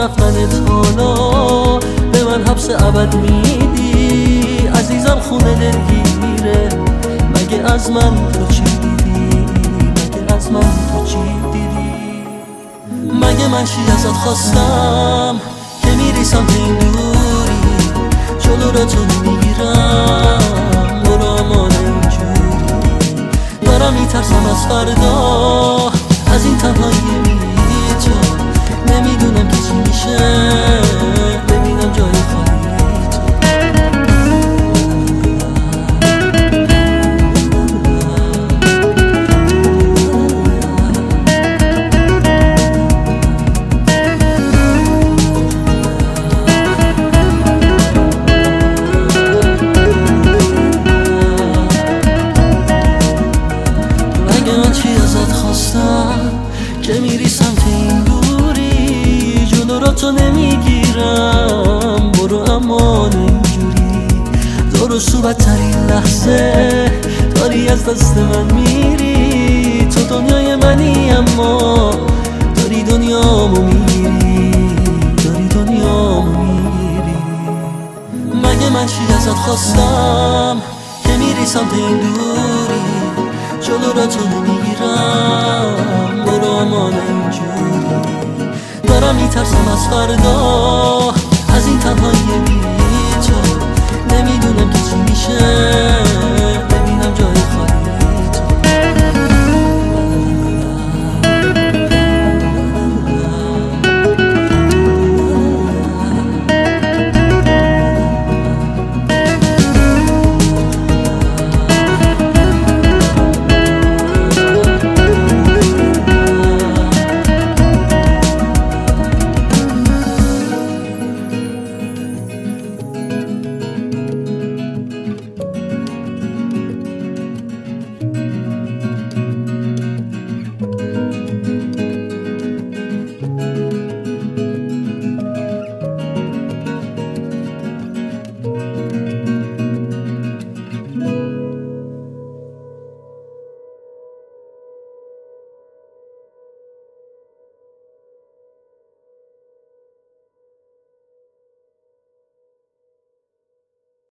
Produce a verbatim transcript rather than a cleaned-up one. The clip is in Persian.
رفتنت حالا به من حبس ابد میدی. عزیزم خونه دلگیره، مگه از من تو چی دیدی؟ مگه از من تو چی دیدی؟ مگه من چی ازت خواستم که میری سمت این دوری؟ جلو را تو نمیگیرم، برو امان اینجوری. دارم میترسم از فردا، از این تنهایی بی تو. نمیدونم که چی میشه، ببینم جای خالی که میری سمت این دوری. جلو را تو نمیگیرم، برو امان اینجوری. دور و سو بدترین لحظه داری از دست من میری. تو دنیای منی اما داری دنیامو میگیری، داری دنیامو میگیری. مگه من چی ازت خواستم که میری سمت این دوری؟ جلو را تو نمیگیرم، برو امان اینجوری. دارم میترسم از فردا، از این تنهایی بی تو. نمیدونم که چی میشه،